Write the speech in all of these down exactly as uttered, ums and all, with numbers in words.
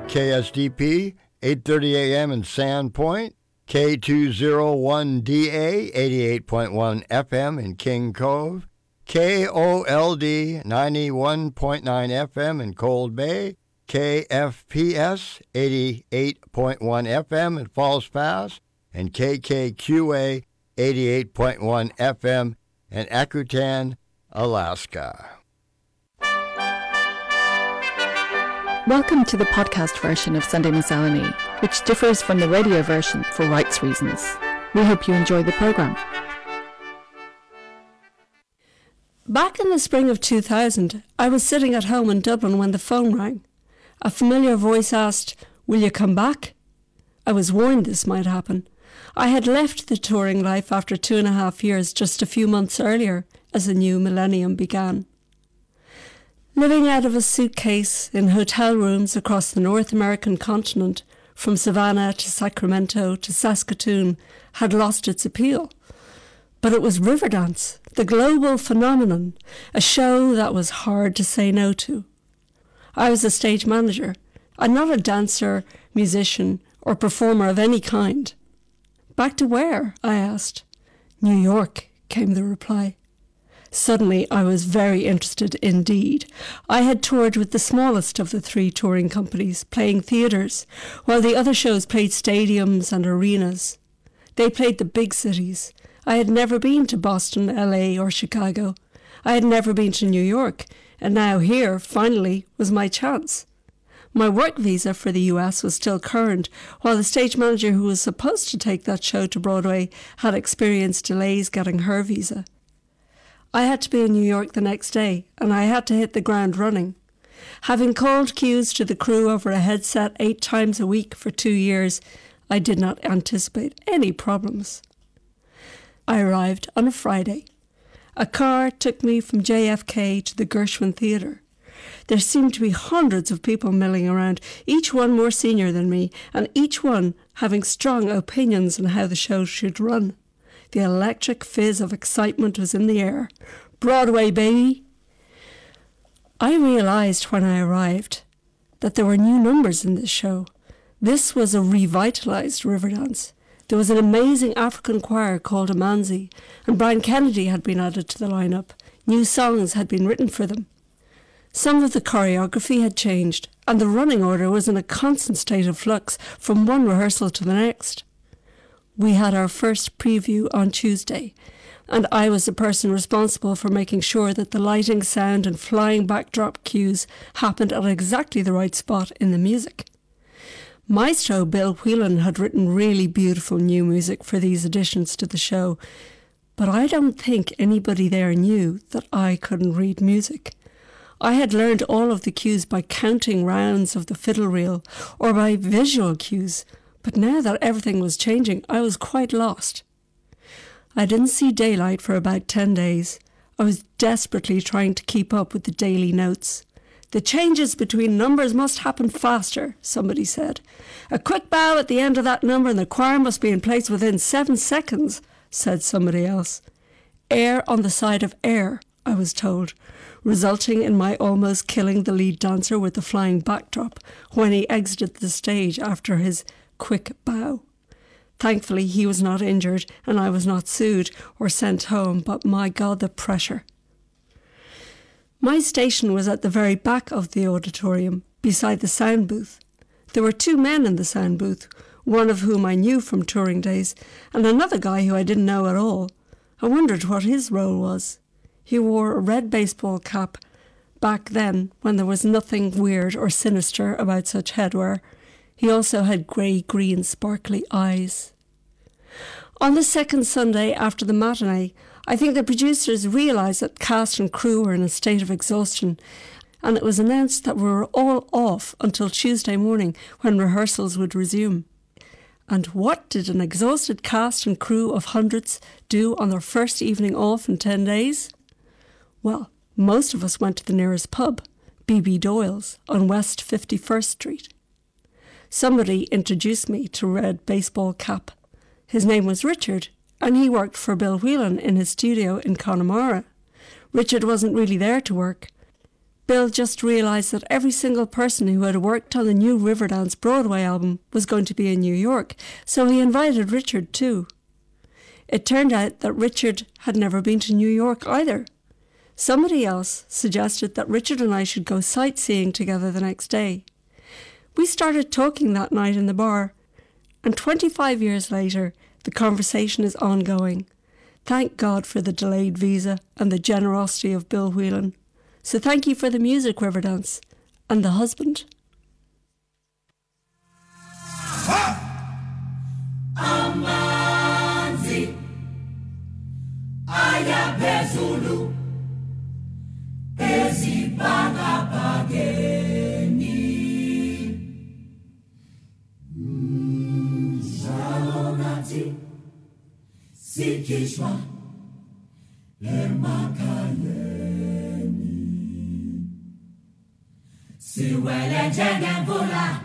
K S D P, eight thirty a.m. in Sandpoint, K two oh one D A, eighty-eight point one F M in King Cove, K O L D, ninety-one point nine F M in Cold Bay, K F P S, eighty-eight point one F M in Falls Pass, and K K Q A, eighty-eight point one F M in Akutan, Alaska. Welcome to the podcast version of Sunday Miscellany, which differs from the radio version for rights reasons. We hope you enjoy the programme. Back in the spring of two thousand, I was sitting at home in Dublin when the phone rang. A familiar voice asked, "Will you come back?" I was warned this might happen. I had left the touring life after two and a half years just a few months earlier as the new millennium began. Living out of a suitcase in hotel rooms across the North American continent, from Savannah to Sacramento to Saskatoon, had lost its appeal. But it was Riverdance, the global phenomenon, a show that was hard to say no to. I was a stage manager, and not a dancer, musician, or performer of any kind. "Back to where?" I asked. "New York," came the reply. Suddenly, I was very interested indeed. I had toured with the smallest of the three touring companies, playing theatres, while the other shows played stadiums and arenas. They played the big cities. I had never been to Boston, L A, or Chicago. I had never been to New York, and now here, finally, was my chance. My work visa for the U S was still current, while the stage manager who was supposed to take that show to Broadway had experienced delays getting her visa. I had to be in New York the next day, and I had to hit the ground running. Having called cues to the crew over a headset eight times a week for two years, I did not anticipate any problems. I arrived on a Friday. A car took me from J F K to the Gershwin Theatre. There seemed to be hundreds of people milling around, each one more senior than me, and each one having strong opinions on how the show should run. The electric fizz of excitement was in the air. Broadway, baby! I realised when I arrived that there were new numbers in this show. This was a revitalised Riverdance. There was an amazing African choir called Amanzi, and Brian Kennedy had been added to the lineup. New songs had been written for them. Some of the choreography had changed, and the running order was in a constant state of flux from one rehearsal to the next. We had our first preview on Tuesday, and I was the person responsible for making sure that the lighting, sound and flying backdrop cues happened at exactly the right spot in the music. Maestro Bill Whelan had written really beautiful new music for these additions to the show, but I don't think anybody there knew that I couldn't read music. I had learned all of the cues by counting rounds of the fiddle reel or by visual cues, but now that everything was changing, I was quite lost. I didn't see daylight for about ten days. I was desperately trying to keep up with the daily notes. "The changes between numbers must happen faster," somebody said. "A quick bow at the end of that number and the choir must be in place within seven seconds, said somebody else. "Air on the side of air," I was told, resulting in my almost killing the lead dancer with the flying backdrop when he exited the stage after his quick bow. Thankfully, he was not injured and I was not sued or sent home, but my God, the pressure. My station was at the very back of the auditorium, beside the sound booth. There were two men in the sound booth, one of whom I knew from touring days, and another guy who I didn't know at all. I wondered what his role was. He wore a red baseball cap back then, when there was nothing weird or sinister about such headwear. He also had grey-green sparkly eyes. On the second Sunday after the matinee, I think the producers realised that cast and crew were in a state of exhaustion, and it was announced that we were all off until Tuesday morning when rehearsals would resume. And what did an exhausted cast and crew of hundreds do on their first evening off in ten days? Well, most of us went to the nearest pub, B B Doyle's, on West fifty-first Street. Somebody introduced me to Red Baseball Cap. His name was Richard, and he worked for Bill Whelan in his studio in Connemara. Richard wasn't really there to work. Bill just realised that every single person who had worked on the new Riverdance Broadway album was going to be in New York, so he invited Richard too. It turned out that Richard had never been to New York either. Somebody else suggested that Richard and I should go sightseeing together the next day. We started talking that night in the bar, and twenty-five years later, the conversation is ongoing. Thank God for the delayed visa and the generosity of Bill Whelan. So thank you for the music, Riverdance, and the husband. Amanzi ayaphezulu ezibhakabhakeni njalo nathi sikhishwa emakhayeni siwele njengemvula.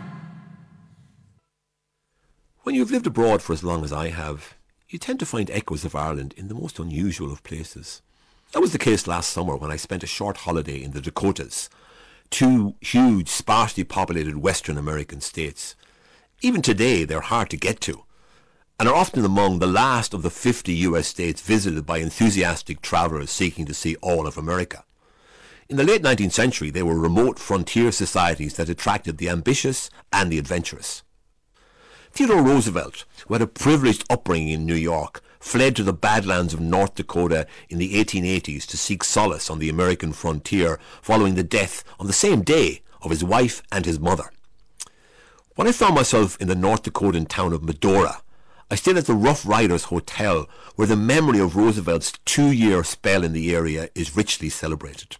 When you've lived abroad for as long as I have, you tend to find echoes of Ireland in the most unusual of places. That was the case last summer when I spent a short holiday in the Dakotas, two huge, sparsely populated Western American states. Even today, they're hard to get to, and are often among the last of the fifty U S states visited by enthusiastic travellers seeking to see all of America. In the late nineteenth century, they were remote frontier societies that attracted the ambitious and the adventurous. Theodore Roosevelt, who had a privileged upbringing in New York, fled to the Badlands of North Dakota in the eighteen eighties to seek solace on the American frontier following the death on the same day of his wife and his mother. When I found myself in the North Dakotan town of Medora, I stayed at the Rough Riders Hotel, where the memory of Roosevelt's two-year spell in the area is richly celebrated.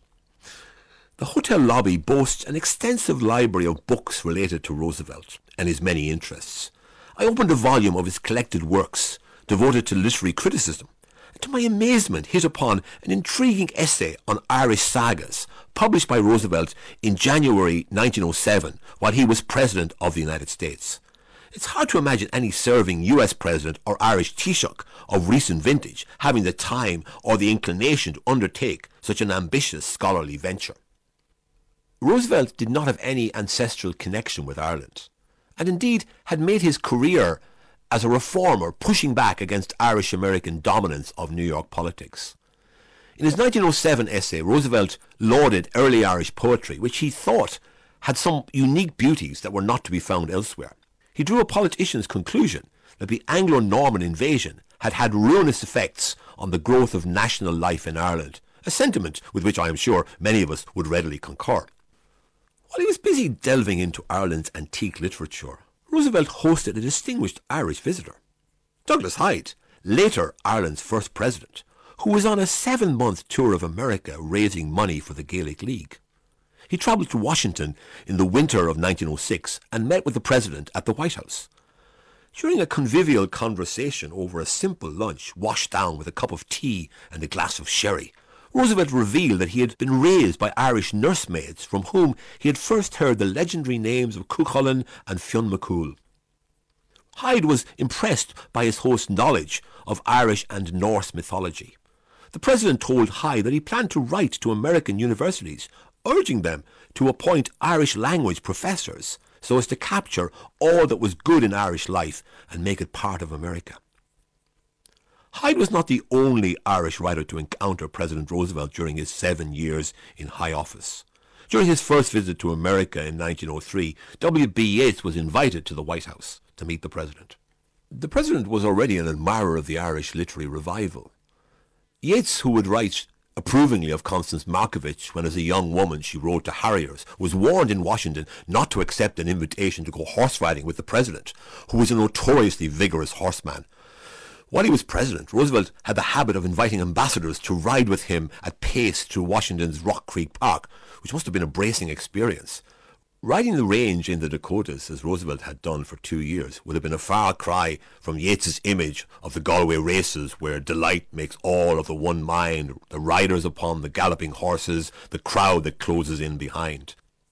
The hotel lobby boasts an extensive library of books related to Roosevelt and his many interests. I opened a volume of his collected works, devoted to literary criticism, and to my amazement hit upon an intriguing essay on Irish sagas, published by Roosevelt in January nineteen oh seven, while he was President of the United States. It's hard to imagine any serving U S President or Irish Taoiseach of recent vintage having the time or the inclination to undertake such an ambitious scholarly venture. Roosevelt did not have any ancestral connection with Ireland, and indeed had made his career as a reformer pushing back against Irish-American dominance of New York politics. In his nineteen oh seven essay, Roosevelt lauded early Irish poetry, which he thought had some unique beauties that were not to be found elsewhere. He drew a politician's conclusion that the Anglo-Norman invasion had had ruinous effects on the growth of national life in Ireland, a sentiment with which I am sure many of us would readily concur. While he was busy delving into Ireland's antique literature, Roosevelt hosted a distinguished Irish visitor, Douglas Hyde, later Ireland's first president, who was on a seven-month tour of America raising money for the Gaelic League. He travelled to Washington in the winter of nineteen oh six and met with the president at the White House. During a convivial conversation over a simple lunch washed down with a cup of tea and a glass of sherry, Roosevelt revealed that he had been raised by Irish nursemaids from whom he had first heard the legendary names of Cuchulainn and Fionn McCool. Hyde was impressed by his host's knowledge of Irish and Norse mythology. The president told Hyde that he planned to write to American universities, urging them to appoint Irish language professors so as to capture all that was good in Irish life and make it part of America. Hyde was not the only Irish writer to encounter President Roosevelt during his seven years in high office. During his first visit to America in nineteen oh three, W B Yeats was invited to the White House to meet the president. The president was already an admirer of the Irish literary revival. Yeats, who would write approvingly of Constance Markievicz when as a young woman she rode to harriers, was warned in Washington not to accept an invitation to go horse riding with the president, who was a notoriously vigorous horseman. While he was president, Roosevelt had the habit of inviting ambassadors to ride with him at pace through Washington's Rock Creek Park, which must have been a bracing experience. Riding the range in the Dakotas, as Roosevelt had done for two years, would have been a far cry from Yeats's image of the Galway races, where delight makes all of the one mind, the riders upon the galloping horses, the crowd that closes in behind.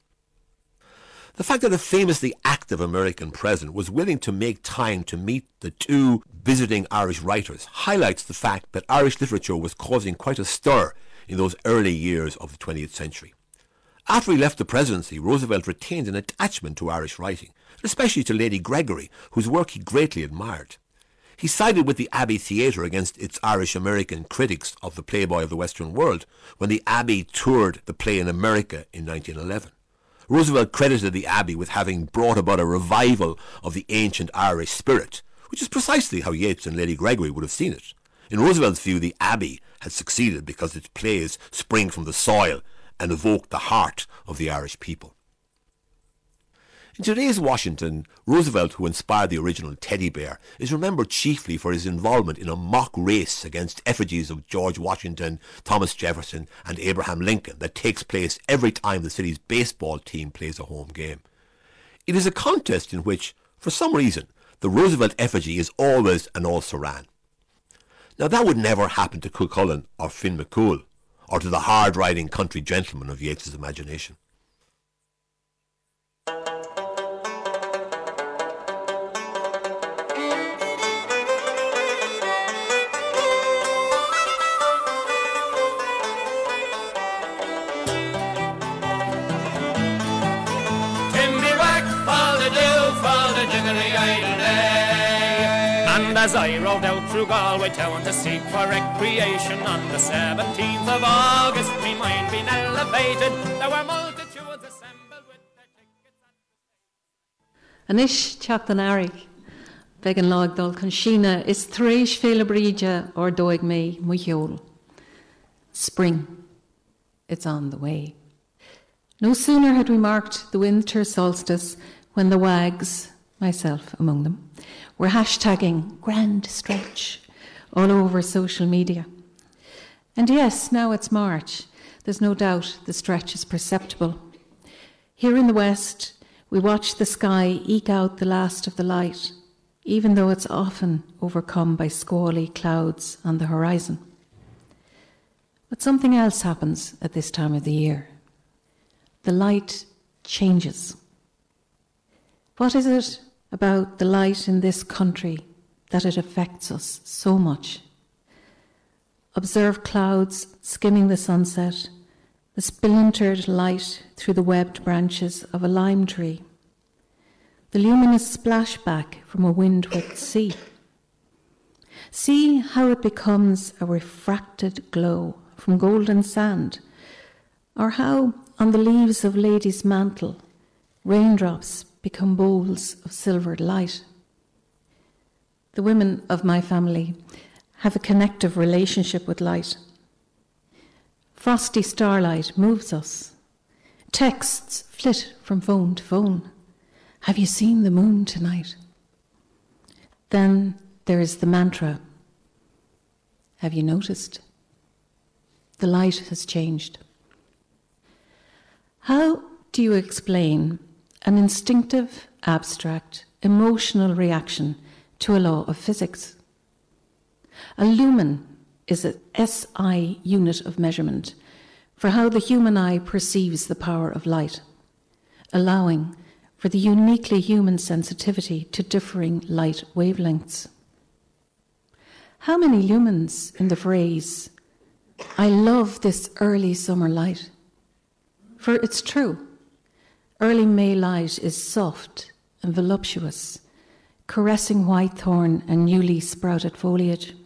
The fact that a famously active American president was willing to make time to meet the two visiting Irish writers highlights the fact that Irish literature was causing quite a stir in those early years of the twentieth century. After he left the presidency, Roosevelt retained an attachment to Irish writing, especially to Lady Gregory, whose work he greatly admired. He sided with the Abbey Theatre against its Irish-American critics of the Playboy of the Western World when the Abbey toured the play in America in nineteen eleven. Roosevelt credited the Abbey with having brought about a revival of the ancient Irish spirit, which is precisely how Yeats and Lady Gregory would have seen it. In Roosevelt's view, the Abbey had succeeded because its plays spring from the soil and evoke the heart of the Irish people. In today's Washington, Roosevelt, who inspired the original Teddy Bear, is remembered chiefly for his involvement in a mock race against effigies of George Washington, Thomas Jefferson and Abraham Lincoln that takes place every time the city's baseball team plays a home game. It is a contest in which, for some reason, the Roosevelt effigy is always an all-Saran. Now that would never happen to Cuchulainn or Finn McCool, or to the hard-riding country gentleman of Yeats's imagination. And as I rode out through Galway town to seek for recreation on the seventeenth of August, me mind being elevated, there were multitudes assembled with their tickets at the Anish Chaptan Arig, Began Log Dol Conshina, is Thresh Felabrija or Doig Me Muyol. Spring, it's on the way. No sooner had we marked the winter solstice when the wags, myself among them, were hashtagging grand stretch all over social media. And yes, now it's March. There's no doubt the stretch is perceptible. Here in the West, we watch the sky eke out the last of the light, even though it's often overcome by squally clouds on the horizon. But something else happens at this time of the year. The light changes. What is it about the light in this country that it affects us so much? Observe clouds skimming the sunset, the splintered light through the webbed branches of a lime tree, the luminous splashback from a wind-whipped sea. See how it becomes a refracted glow from golden sand, or how on the leaves of Lady's mantle, raindrops become bowls of silvered light. The women of my family have a connective relationship with light. Frosty starlight moves us. Texts flit from phone to phone. Have you seen the moon tonight? Then there is the mantra. Have you noticed? The light has changed. How do you explain an instinctive, abstract, emotional reaction to a law of physics? A lumen is an S I unit of measurement for how the human eye perceives the power of light, allowing for the uniquely human sensitivity to differing light wavelengths. How many lumens in the phrase, "I love this early summer light"? For it's true, early May light is soft and voluptuous, caressing whitethorn and newly sprouted foliage.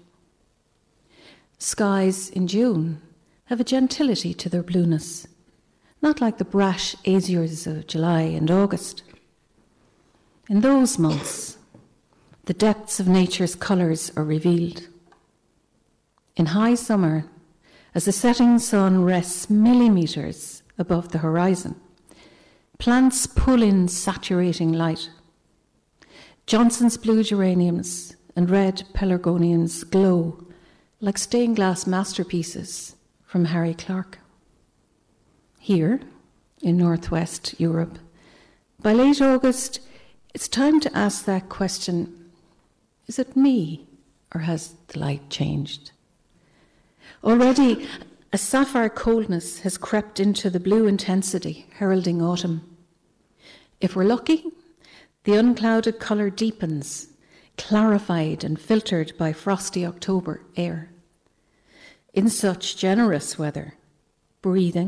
Skies in June have a gentility to their blueness, not like the brash azures of July and August. In those months, the depths of nature's colours are revealed. In high summer, as the setting sun rests millimetres above the horizon, plants pull in saturating light. Johnson's blue geraniums and red pelargoniums glow like stained glass masterpieces from Harry Clarke. Here, in northwest Europe, by late August, it's time to ask that question, is it me, or has the light changed? Already, a sapphire coldness has crept into the blue intensity, heralding autumn. If we're lucky, the unclouded colour deepens, clarified and filtered by frosty October air. In such generous weather, breathing,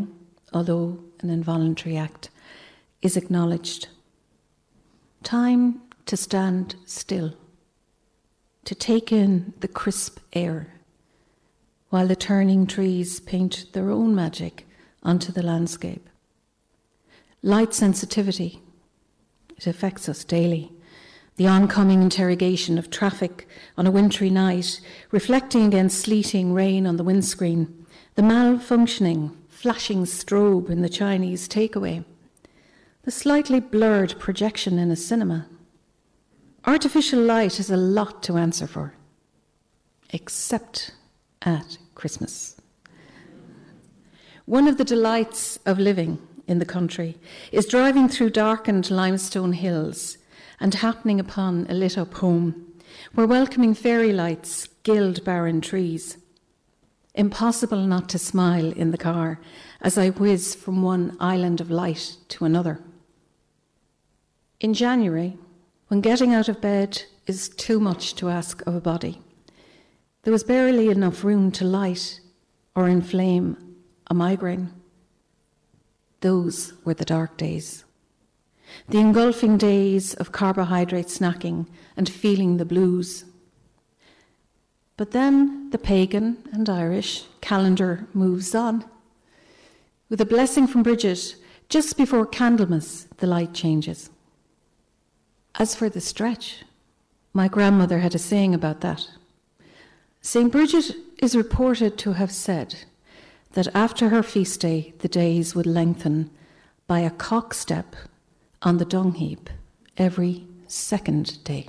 although an involuntary act, is acknowledged. Time to stand still, to take in the crisp air, while the turning trees paint their own magic onto the landscape. Light sensitivity, it affects us daily. The oncoming interrogation of traffic on a wintry night, reflecting against sleeting rain on the windscreen, the malfunctioning, flashing strobe in the Chinese takeaway, the slightly blurred projection in a cinema. Artificial light has a lot to answer for, except at Christmas. One of the delights of living in the country is driving through darkened limestone hills and happening upon a lit-up home where welcoming fairy lights gild barren trees. Impossible not to smile in the car as I whiz from one island of light to another. In January, when getting out of bed is too much to ask of a body, there was barely enough room to light or inflame a migraine. Those were the dark days. The engulfing days of carbohydrate snacking and feeling the blues. But then the pagan and Irish calendar moves on. With a blessing from Bridget, just before Candlemas, the light changes. As for the stretch, my grandmother had a saying about that. Saint Bridget is reported to have said that after her feast day, the days would lengthen by a cock step on the dung heap every second day.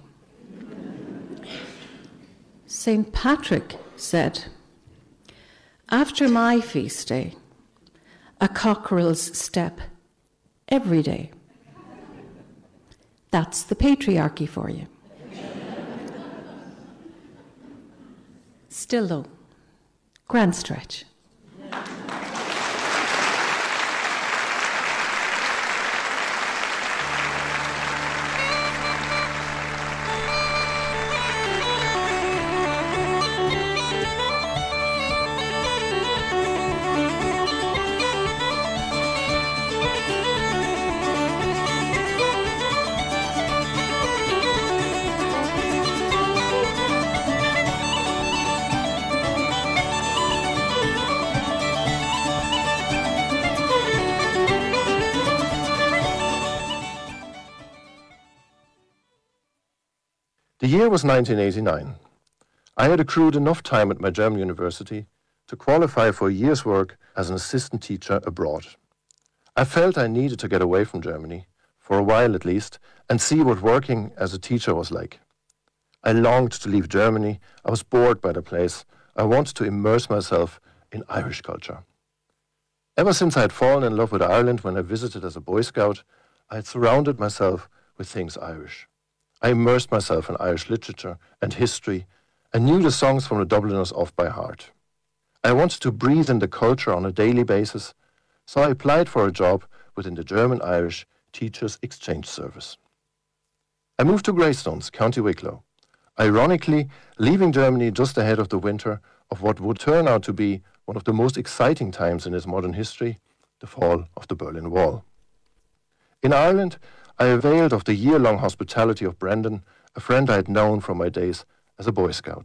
Saint Patrick said, after my feast day, a cockerel's step every day. That's the patriarchy for you. Still though, grand stretch. The year was nineteen eighty-nine. I had accrued enough time at my German university to qualify for a year's work as an assistant teacher abroad. I felt I needed to get away from Germany, for a while at least, and see what working as a teacher was like. I longed to leave Germany. I was bored by the place. I wanted to immerse myself in Irish culture. Ever since I had fallen in love with Ireland when I visited as a Boy Scout, I had surrounded myself with things Irish. I immersed myself in Irish literature and history and knew the songs from the Dubliners off by heart. I wanted to breathe in the culture on a daily basis, so I applied for a job within the German-Irish Teachers Exchange Service. I moved to Greystones, County Wicklow, ironically leaving Germany just ahead of the winter of what would turn out to be one of the most exciting times in its modern history, the fall of the Berlin Wall. In Ireland, I availed of the year-long hospitality of Brendan, a friend I had known from my days as a Boy Scout.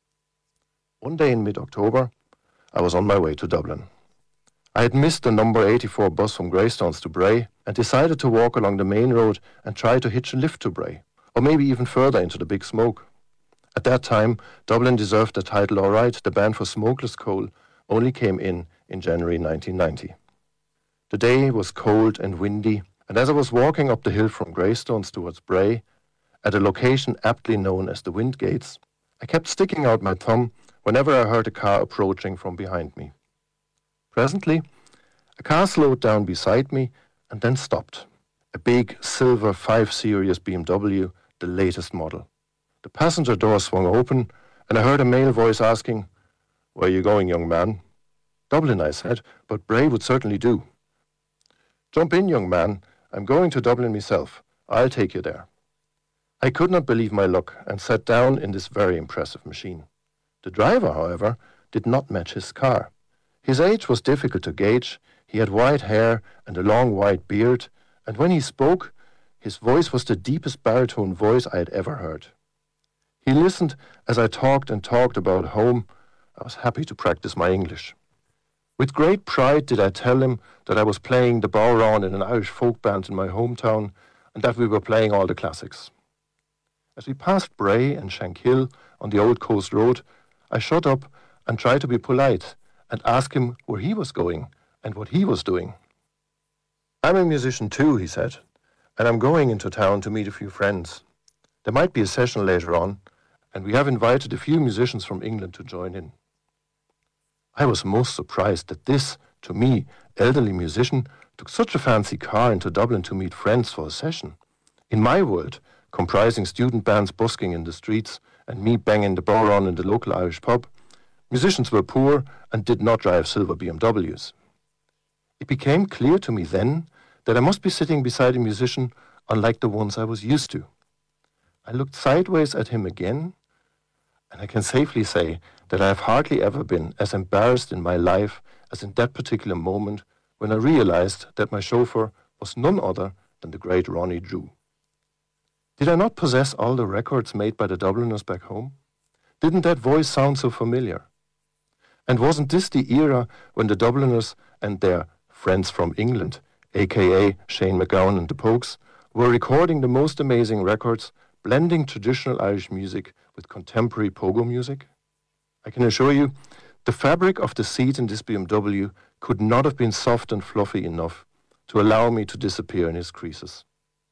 One day in mid-October, I was on my way to Dublin. I had missed the number eighty-four bus from Greystones to Bray and decided to walk along the main road and try to hitch a lift to Bray, or maybe even further into the Big Smoke. At that time, Dublin deserved the title all right. The ban for smokeless coal only came in in January nineteen ninety. The day was cold and windy, and as I was walking up the hill from Greystones towards Bray, at a location aptly known as the Wind Gates, I kept sticking out my thumb whenever I heard a car approaching from behind me. Presently, a car slowed down beside me and then stopped. A big silver five Series B M W, the latest model. The passenger door swung open, and I heard a male voice asking, "Where are you going, young man?" "Dublin," I said, "but Bray would certainly do." "Jump in, young man. I'm going to Dublin myself. I'll take you there." I could not believe my luck and sat down in this very impressive machine. The driver, however, did not match his car. His age was difficult to gauge. He had white hair and a long white beard, and when he spoke, his voice was the deepest baritone voice I had ever heard. He listened as I talked and talked about home. I was happy to practice my English. With great pride did I tell him that I was playing the bodhrán in an Irish folk band in my hometown and that we were playing all the classics. As we passed Bray and Shankill on the Old Coast Road, I shut up and tried to be polite and ask him where he was going and what he was doing. I'm a musician too, he said, and I'm going into town to meet a few friends. There might be a session later on, and we have invited a few musicians from England to join in. I was most surprised that this, to me, elderly musician, took such a fancy car into Dublin to meet friends for a session. In my world, comprising student bands busking in the streets and me banging the bodhrán in the local Irish pub, musicians were poor and did not drive silver B M Ws. It became clear to me then that I must be sitting beside a musician unlike the ones I was used to. I looked sideways at him again, and I can safely say that I have hardly ever been as embarrassed in my life as in that particular moment when I realized that my chauffeur was none other than the great Ronnie Drew. Did I not possess all the records made by the Dubliners back home? Didn't that voice sound so familiar? And wasn't this the era when the Dubliners and their friends from England, aka Shane MacGowan and the Pogues, were recording the most amazing records, blending traditional Irish music with contemporary pogo music? I can assure you, the fabric of the seat in this B M W could not have been soft and fluffy enough to allow me to disappear in his creases.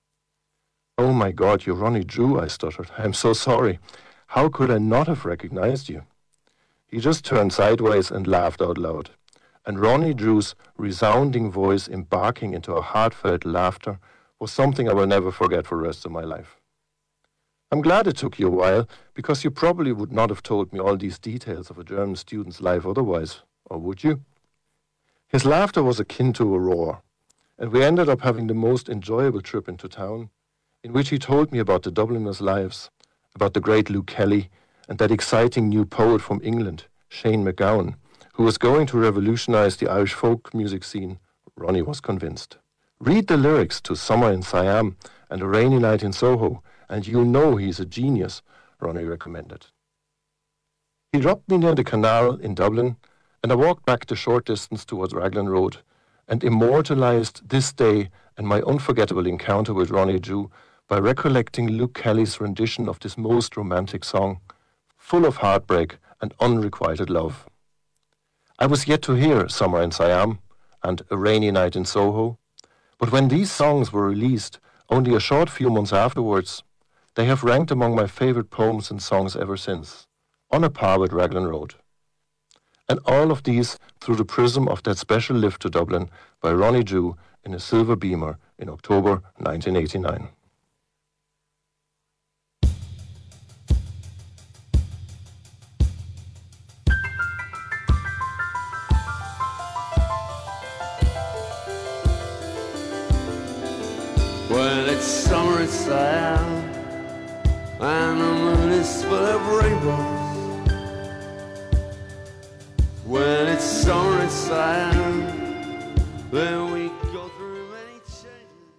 "Oh my God, you're Ronnie Drew," I stuttered. "I'm so sorry. How could I not have recognized you?" He just turned sideways and laughed out loud. And Ronnie Drew's resounding voice embarking into a heartfelt laughter was something I will never forget for the rest of my life. I'm glad it took you a while, because you probably would not have told me all these details of a German student's life otherwise, or would you? His laughter was akin to a roar, and we ended up having the most enjoyable trip into town, in which he told me about the Dubliners' lives, about the great Luke Kelly, and that exciting new poet from England, Shane MacGowan, who was going to revolutionize the Irish folk music scene. Ronnie was convinced. Read the lyrics to Summer in Siam and A Rainy Night in Soho, and you'll know he's a genius, Ronnie recommended. He dropped me near the canal in Dublin, and I walked back the short distance towards Raglan Road and immortalized this day and my unforgettable encounter with Ronnie Drew by recollecting Luke Kelly's rendition of this most romantic song, full of heartbreak and unrequited love. I was yet to hear Summer in Siam and A Rainy Night in Soho, but when these songs were released only a short few months afterwards, they have ranked among my favorite poems and songs ever since, on a par with Raglan Road. And all of these through the prism of that special lift to Dublin by Ronnie Drew in a silver Beamer in October nineteen eighty-nine. Well, it's summer in Siam, and the moon is full of rainbows. When it's summer in Siam, then we go through many changes.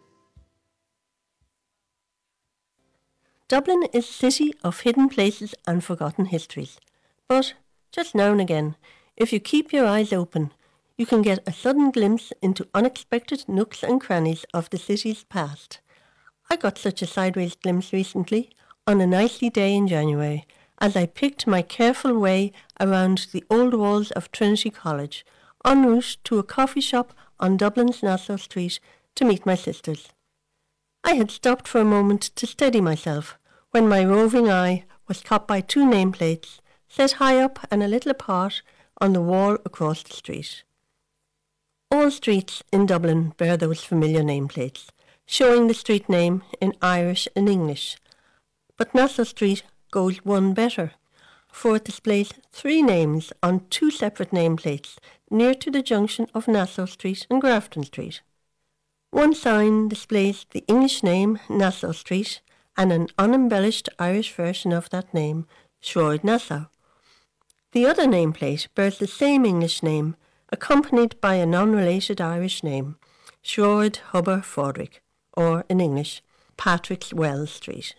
Dublin is a city of hidden places and forgotten histories. But, just now and again, if you keep your eyes open, you can get a sudden glimpse into unexpected nooks and crannies of the city's past. I got such a sideways glimpse recently, on a nicely day in January, as I picked my careful way around the old walls of Trinity College, en route to a coffee shop on Dublin's Nassau Street to meet my sisters. I had stopped for a moment to steady myself, when my roving eye was caught by two nameplates, set high up and a little apart on the wall across the street. All streets in Dublin bear those familiar nameplates, showing the street name in Irish and English. But Nassau Street goes one better, for it displays three names on two separate nameplates near to the junction of Nassau Street and Grafton Street. One sign displays the English name Nassau Street and an unembellished Irish version of that name, Shroyd Nassau. The other nameplate bears the same English name, accompanied by a non-related Irish name, Shrod Huber Fordrick, or in English, Patrick's Well Street.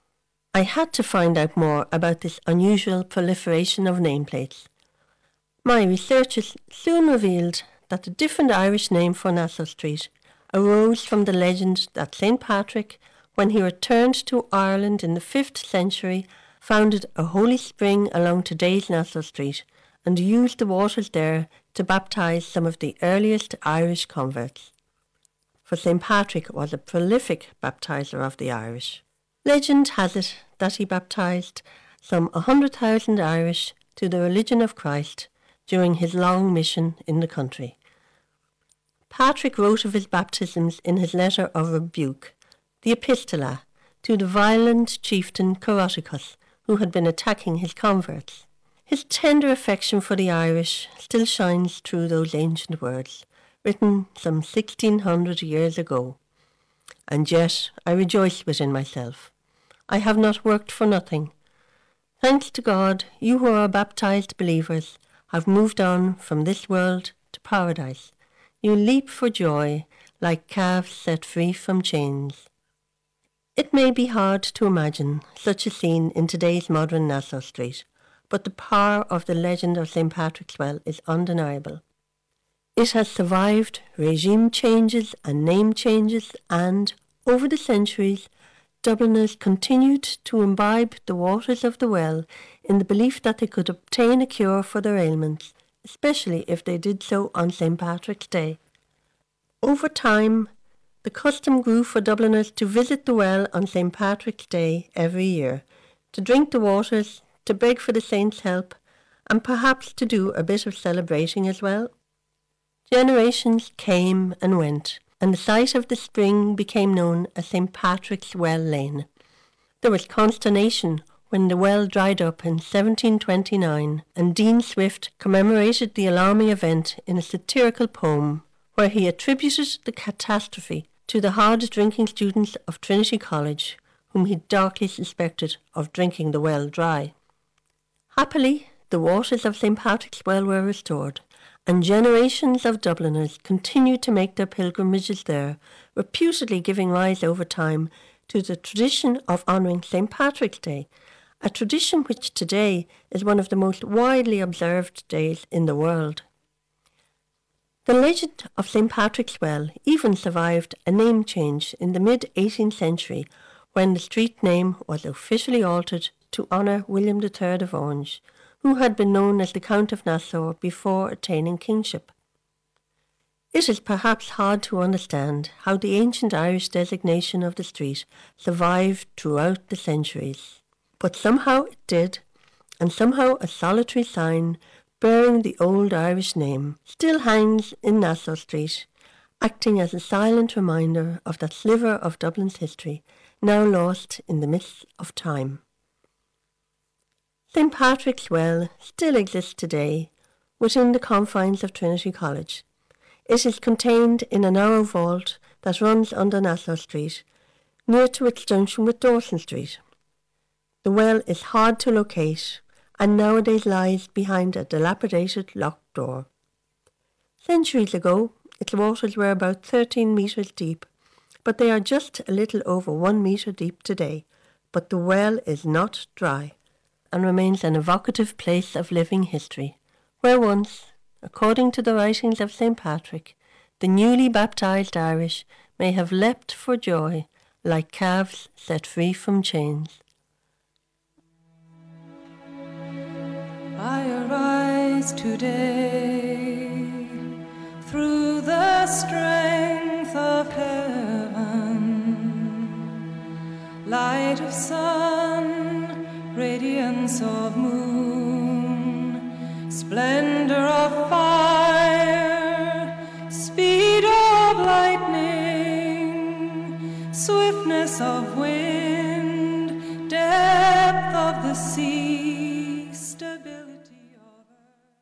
I had to find out more about this unusual proliferation of nameplates. My researches soon revealed that the different Irish name for Nassau Street arose from the legend that Saint Patrick, when he returned to Ireland in the fifth century, founded a holy spring along today's Nassau Street and used the waters there to baptise some of the earliest Irish converts. For Saint Patrick was a prolific baptiser of the Irish. Legend has it that he baptised some one hundred thousand Irish to the religion of Christ during his long mission in the country. Patrick wrote of his baptisms in his letter of rebuke, the Epistola, to the violent chieftain Coroticus, who had been attacking his converts. His tender affection for the Irish still shines through those ancient words, written some sixteen hundred years ago. And yet I rejoice within myself. I have not worked for nothing. Thanks to God, you who are baptized believers have moved on from this world to paradise. You leap for joy like calves set free from chains. It may be hard to imagine such a scene in today's modern Nassau Street, but the power of the legend of Saint Patrick's Well is undeniable. It has survived regime changes and name changes, and, over the centuries, Dubliners continued to imbibe the waters of the well in the belief that they could obtain a cure for their ailments, especially if they did so on Saint Patrick's Day. Over time, the custom grew for Dubliners to visit the well on Saint Patrick's Day every year, to drink the waters, to beg for the saint's help, and perhaps to do a bit of celebrating as well. Generations came and went, and the site of the spring became known as Saint Patrick's Well Lane. There was consternation when the well dried up in seventeen twenty-nine, and Dean Swift commemorated the alarming event in a satirical poem where he attributed the catastrophe to the hard-drinking students of Trinity College, whom he darkly suspected of drinking the well dry. Happily, the waters of Saint Patrick's Well were restored, and generations of Dubliners continued to make their pilgrimages there, reputedly giving rise over time to the tradition of honouring Saint Patrick's Day, a tradition which today is one of the most widely observed days in the world. The legend of Saint Patrick's Well even survived a name change in the mid-eighteenth century, when the street name was officially altered to honour William the Third of Orange, who had been known as the Count of Nassau before attaining kingship. It is perhaps hard to understand how the ancient Irish designation of the street survived throughout the centuries, but somehow it did, and somehow a solitary sign bearing the old Irish name still hangs in Nassau Street, acting as a silent reminder of that sliver of Dublin's history now lost in the mists of time. Saint Patrick's Well still exists today within the confines of Trinity College. It is contained in a narrow vault that runs under Nassau Street, near to its junction with Dawson Street. The well is hard to locate and nowadays lies behind a dilapidated locked door. Centuries ago, its waters were about thirteen metres deep, but they are just a little over one metre deep today. But the well is not dry, and remains an evocative place of living history, where once, according to the writings of Saint Patrick, the newly baptized Irish may have leapt for joy like calves set free from chains. I arise today through the strength of heaven, light of sun, radiance of moon, splendor of fire, speed of lightning, swiftness of wind, depth of the sea, stability of earth.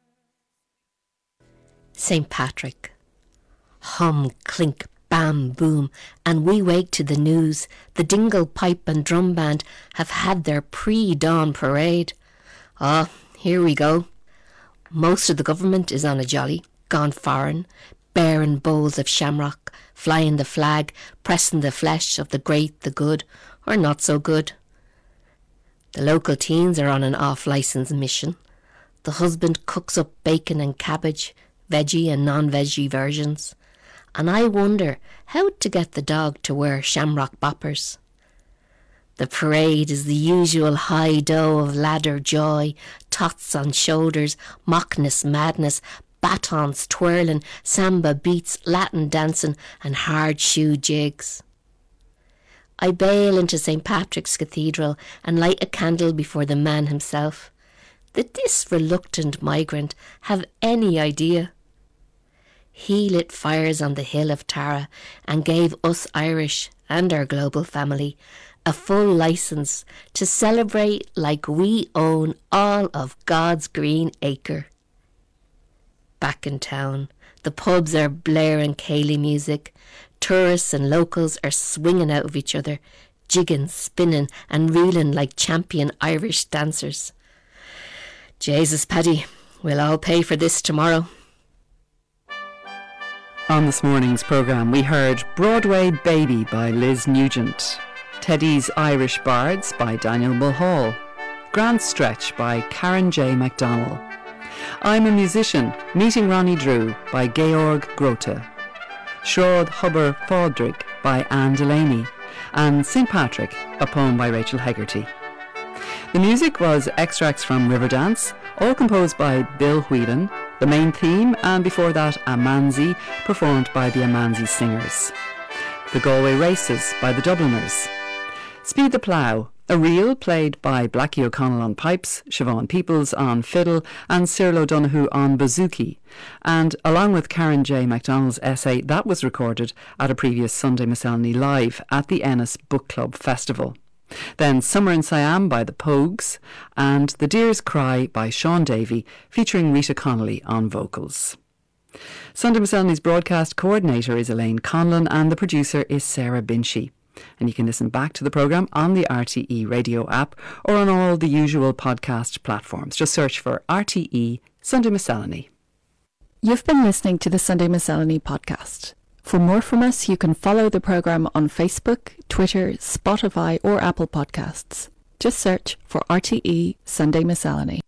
Saint Patrick. Hum, clink, bam, boom, and we wake to the news. The dingle, pipe and drum band have had their pre-dawn parade. Ah, here we go. Most of the government is on a jolly. gone foreign, bearing bowls of shamrock, flying the flag, pressing the flesh of the great, the good, or not so good. The local teens are on an off-licence mission. The husband cooks up bacon and cabbage, veggie and non-veggie versions. And I wonder how to get the dog to wear shamrock boppers. The parade is the usual high dough of ladder joy, tots on shoulders, mockness madness, batons twirling, samba beats, Latin dancing and hard shoe jigs. I bail into Saint Patrick's Cathedral and light a candle before the man himself. Did this reluctant migrant have any idea? He lit fires on the hill of Tara and gave us Irish and our global family a full licence to celebrate like we own all of God's green acre. Back in town, the pubs are blaring Cayley music. Tourists and locals are swinging out of each other, jigging, spinning and reeling like champion Irish dancers. Jesus, Paddy, we'll all pay for this tomorrow. On this morning's programme, we heard Broadway Baby by Liz Nugent, Teddy's Irish Bards by Daniel Mulhall, Grand Stretch by Karen J. MacDonald, I'm a Musician, Meeting Ronnie Drew by Georg Grote, Shroud Hubber Fodrig by Anne Delaney, and Saint Patrick, a poem by Rachel Hegarty. The music was extracts from Riverdance, all composed by Bill Whelan, the main theme, and before that Amanzi, performed by the Amanzi Singers. The Galway Races by the Dubliners. Speed the Plough, a reel played by Blackie O'Connell on pipes, Siobhan Peoples on fiddle and Cyril O'Donoghue on bouzouki. And along with Karen J. MacDonald's essay, that was recorded at a previous Sunday Miscellany Live at the Ennis Book Club Festival. Then Summer in Siam by the Pogues and The Deer's Cry by Sean Davey, featuring Rita Connolly on vocals. Sunday Miscellany's broadcast coordinator is Elaine Conlon and the producer is Sarah Binchy. And you can listen back to the programme on the R T E radio app or on all the usual podcast platforms. Just search for R T E Sunday Miscellany. You've been listening to the Sunday Miscellany podcast. For more from us, you can follow the programme on Facebook, Twitter, Spotify or Apple Podcasts. Just search for R T E Sunday Miscellany.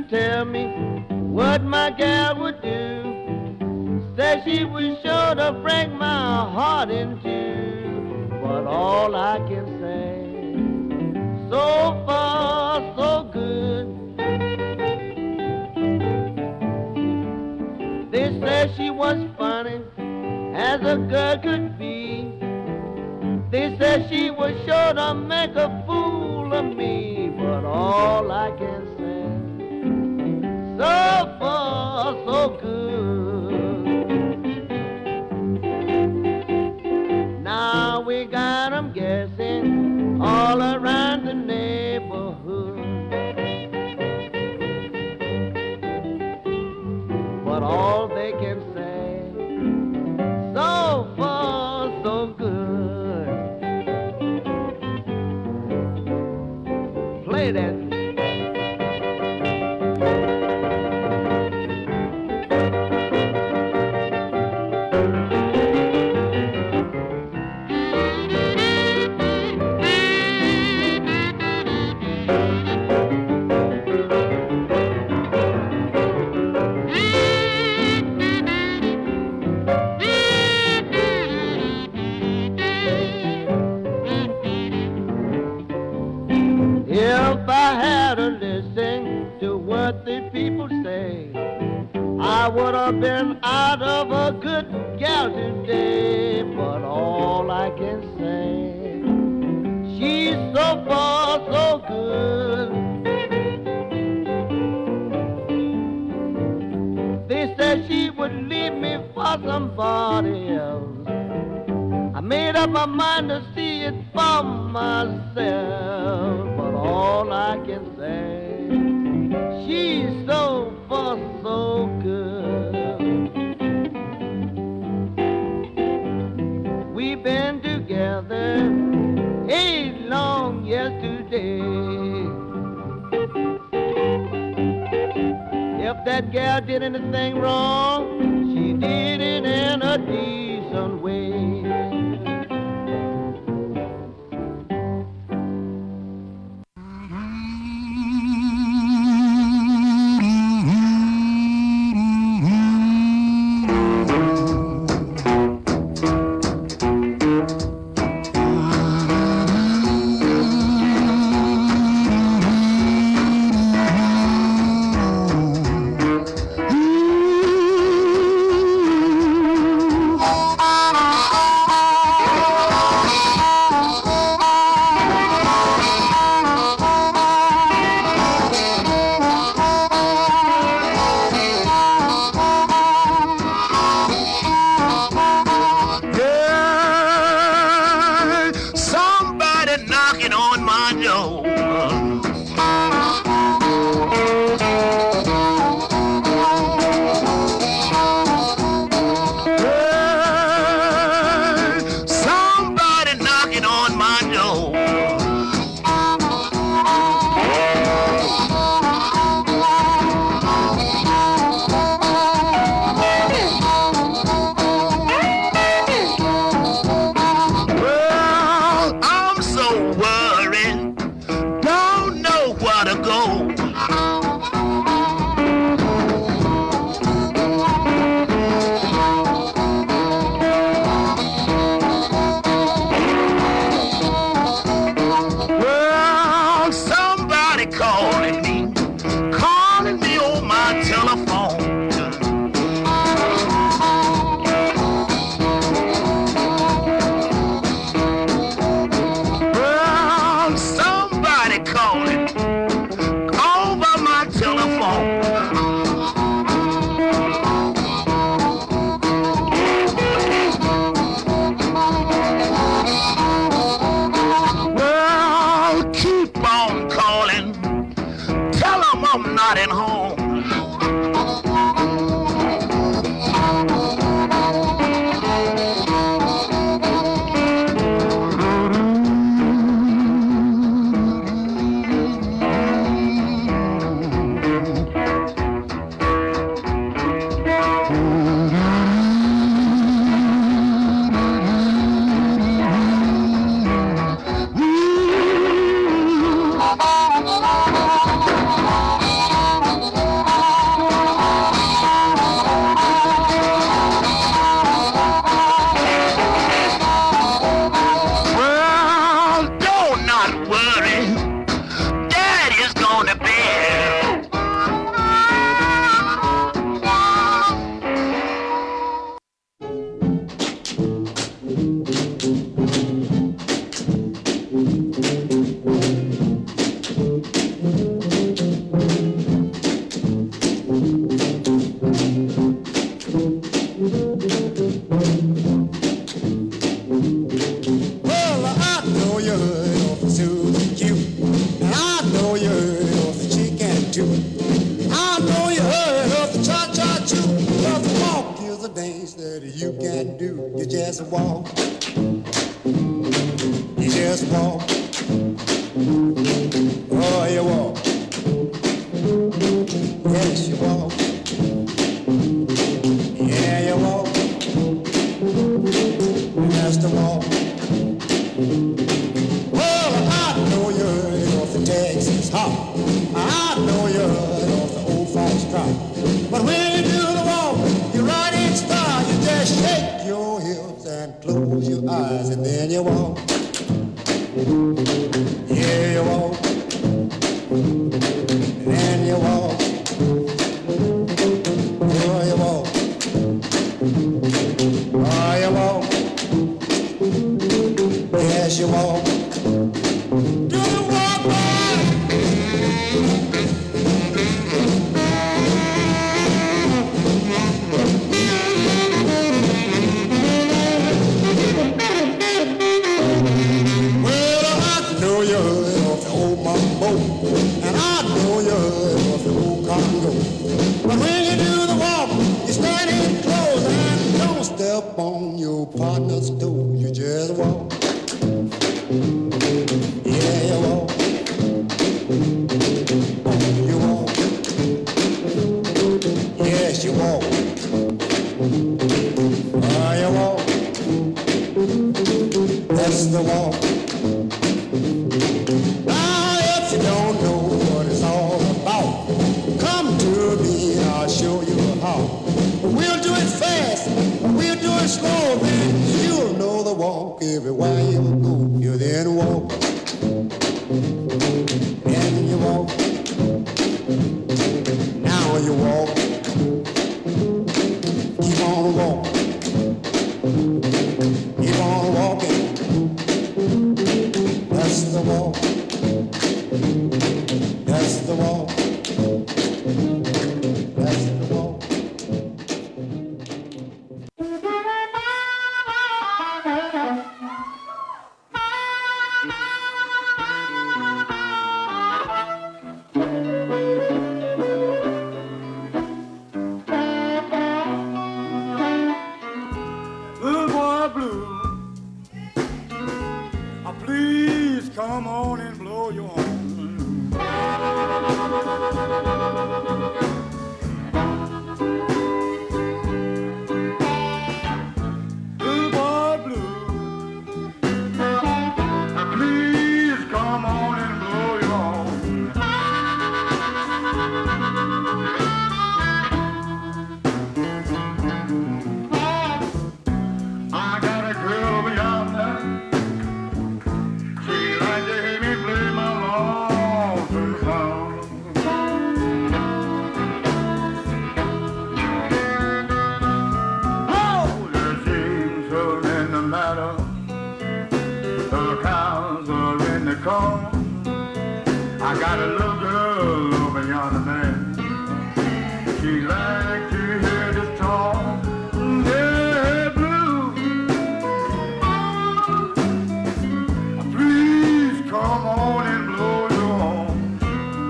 couldn't tell me what my gal would do. Said she was sure to break my heart in two. But all I can say, so far so good. They said she was funny as a girl could be. They said she was sure to make a fool of me. But all I can say, so far so good. Now we got 'em guessing all around the neighborhood. But all they can say, so far so good. Play that. If I had to listen to what the people say, I would have been out of a good gal today. But all I can say, she's so far so good. They said she would leave me for somebody else. I made up my mind to see it for myself. But all I can say, she's so far so good. We've been together eight long years today. If that gal did anything wrong, she did it in a decent way. walk. You just walk. Oh, you walk. Yes, you walk. Yeah, you walk. Just a walk. Well, I know you're off the Texas hop. I know you're off the old Foxtrot. But when you do the walk, you run in style. You just shake your hips and close your eyes, and then you walk. Yeah, you walk. And then you walk. Oh, you walk. Oh, you walk. Yes, you walk. Do the walk, boy. Well, I know you're off the old mambo, and I know you're off the old Congo. But when you do the walk, you stand in close and don't step on your partner's toe. You just walk. Yeah, you walk. Oh, you walk. Yes, you walk. Oh, you walk. That's the walk. Now, if you don't know what it's all about, come to me and I'll show you how. We'll do it fast, we'll do it slow, then you'll know the walk everywhere you go. You then walk, then you walk. Now you walk. Keep on walking. Keep on walking. That's the walk. That's the walk. That's the walk. Blue boy blue, uh, please come on and blow your horn. Blue boy blue, uh, please come on and blow your horn. I got a girl over yonder. She like to hear me play my lonesome song. Oh, the sheep are in the meadow, the cows are in the corn. I got a little girl over yonder, man. She like to hear this talk. Yeah, blue. Please come on and blow your horn.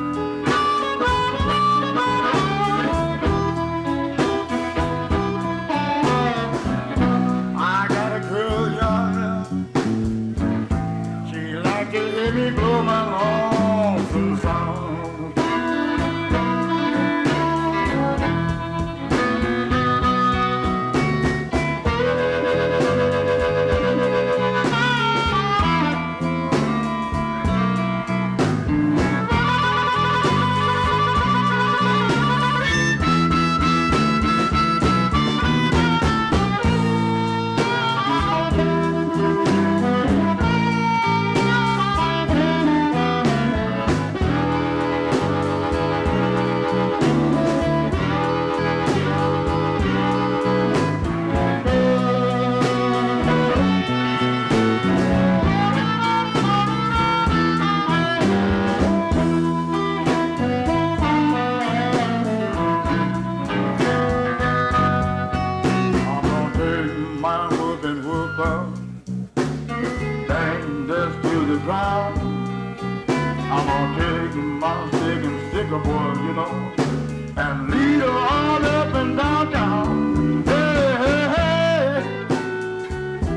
I got a girl yonder. She like to hear me blow my lonesome song. sticker boy, you know, and lead her all up and down town. Hey, hey, hey.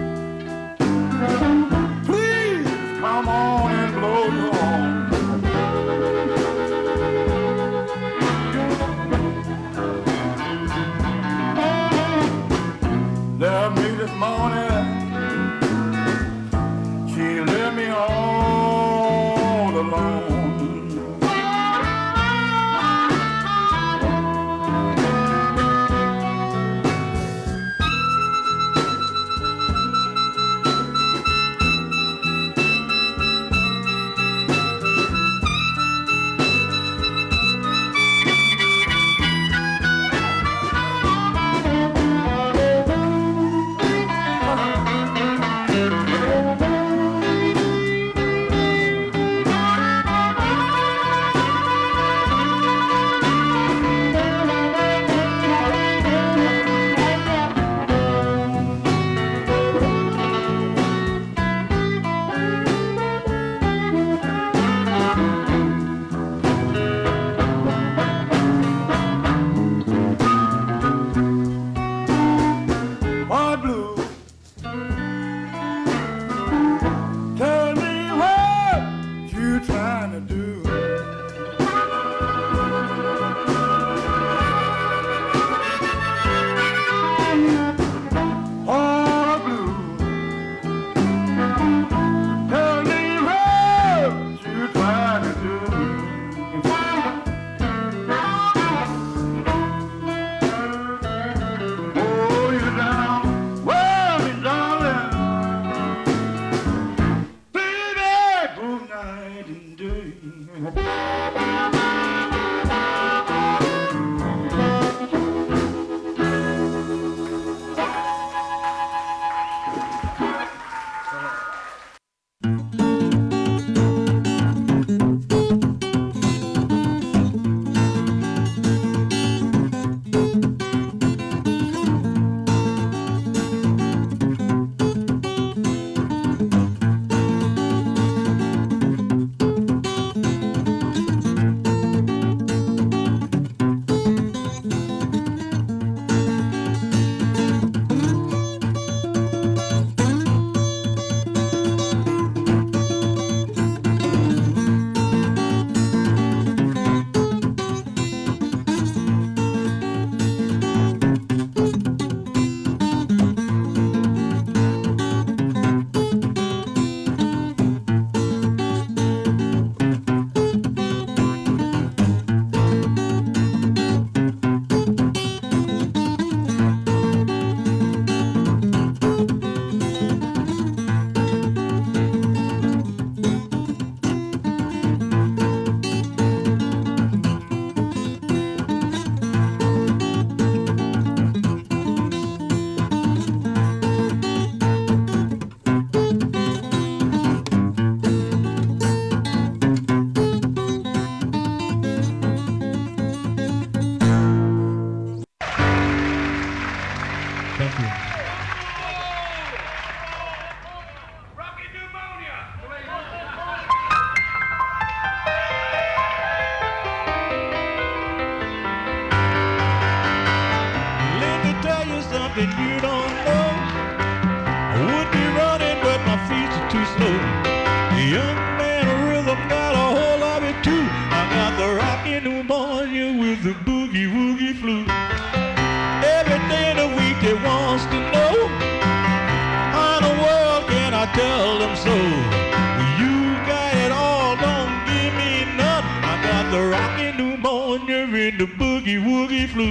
something you don't know. I would be running, but my feet are too slow. The young man of rhythm got a whole of it too. I got the rockin' pneumonia with the boogie woogie flu. Every day of the week they wants to know, how in the world can I tell them so? You got it all, don't give me nothing. I got the rockin' pneumonia and the boogie woogie flu.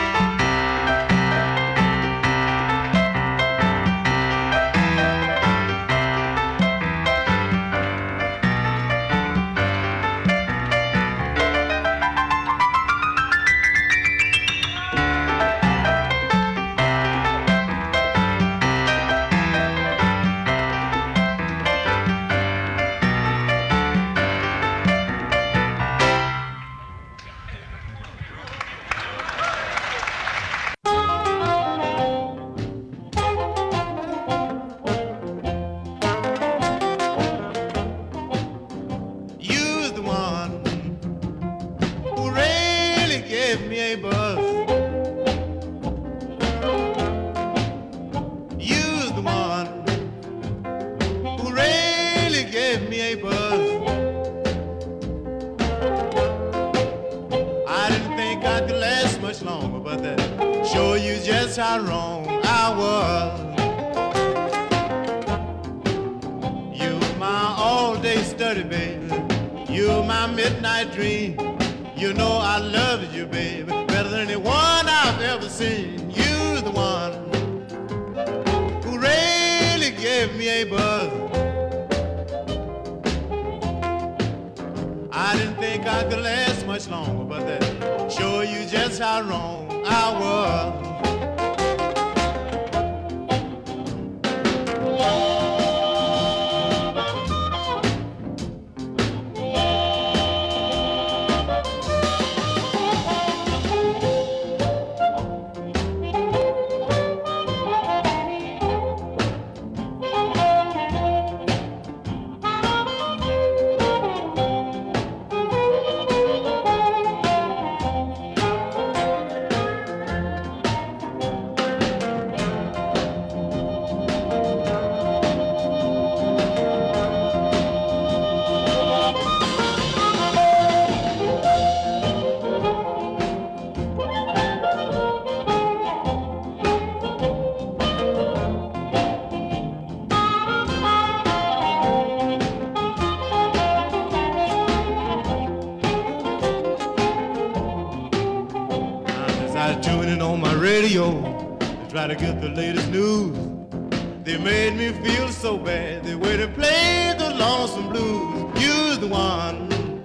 Try to get the latest news. They made me feel so bad. The way they played the lonesome blues. You're the one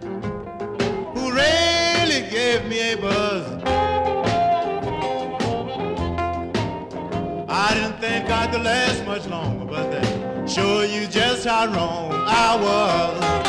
who really gave me a buzz. I didn't think I could last much longer, but that show you just how wrong I was.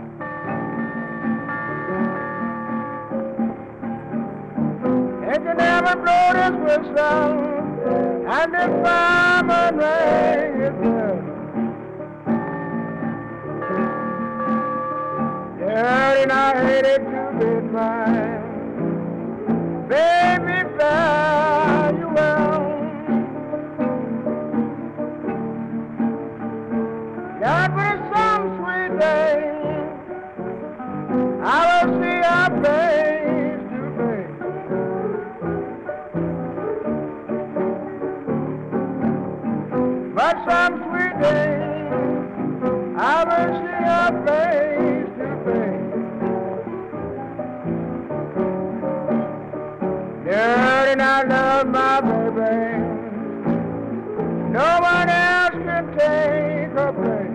Taking fireman blow this whistle, and the fireman ring his bell. Yeah, and I hated to be mine. Baby, fare you well. God, but some sweet day I will see our face to face. But some sweet day I will see our face to face. Girl, and I love my baby. No one else can take her place.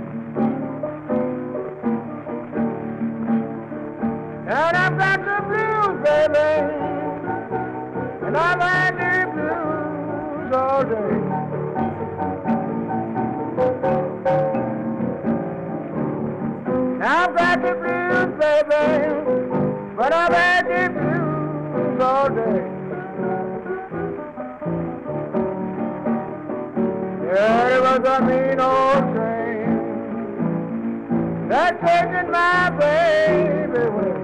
And I've got the blues, baby, and I've had the blues all day. I've got the blues, baby, but I've had the blues all day. Yeah, it was a mean old train that taken my baby away.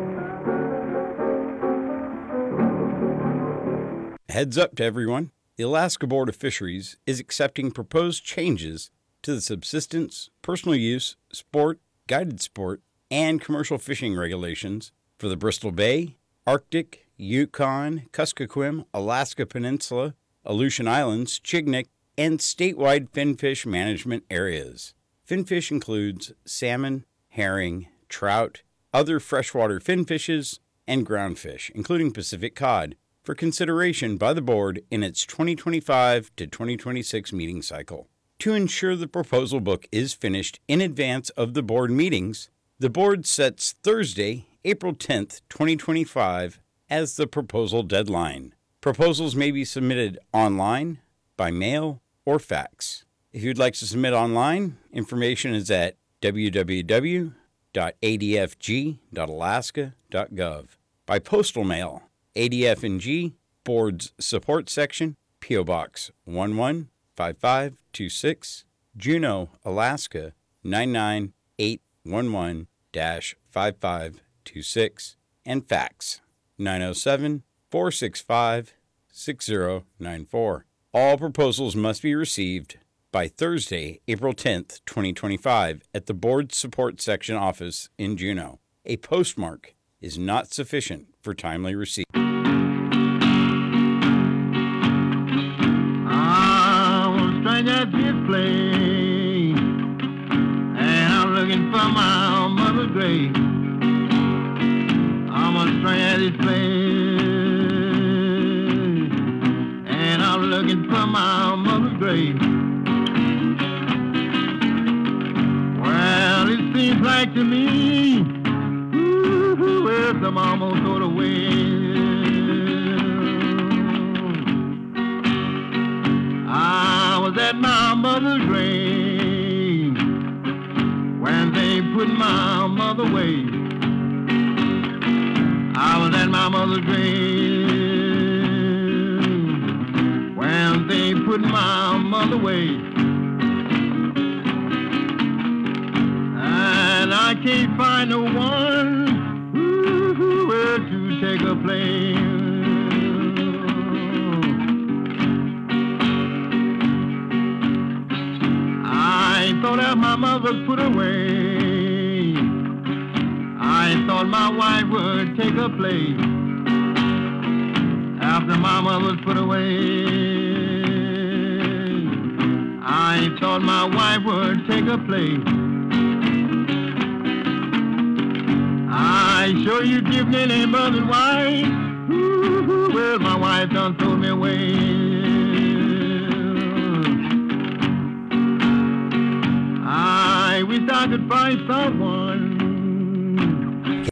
Heads up to everyone, the Alaska Board of Fisheries is accepting proposed changes to the subsistence, personal use, sport, guided sport, and commercial fishing regulations for the Bristol Bay, Arctic, Yukon, Kuskokwim, Alaska Peninsula, Aleutian Islands, Chignik, and statewide finfish management areas. Finfish includes salmon, herring, trout, other freshwater finfishes, and groundfish, including Pacific cod, for consideration by the board in its twenty twenty-five to twenty twenty-six meeting cycle. To ensure the proposal book is finished in advance of the board meetings, the board sets Thursday, April tenth, twenty twenty-five as the proposal deadline. Proposals may be submitted online, by mail, or fax. If you'd like to submit online, information is at w w w dot a d f g dot alaska dot gov. By postal mail, A D F N G, Board's Support Section, P O Box one one five five two six, Juneau, Alaska nine nine eight one one dash five five two six, and fax nine oh seven, four six five, six zero nine four. All proposals must be received by Thursday, April tenth, twenty twenty-five at the Board Support Section office in Juneau. A postmark is not sufficient for timely receipt. I was stranded at this place, and I'm looking for my mother's grave. I'm a stranger at this place, and I'm looking for my mother's grave. Well, it seems like to me, ooh, well, some almost go to waste. I was at my mother's grave when they put my mother away. I was at my mother's grave when they put my mother away. And I can't find no one ooh, well, to take her place. I thought that my mother put away. I thought my wife would take her place after my mother was put away. I thought my wife would take her place. I sure you give me any brother's wife. Ooh, well, my wife done throw me away. I wish I could find someone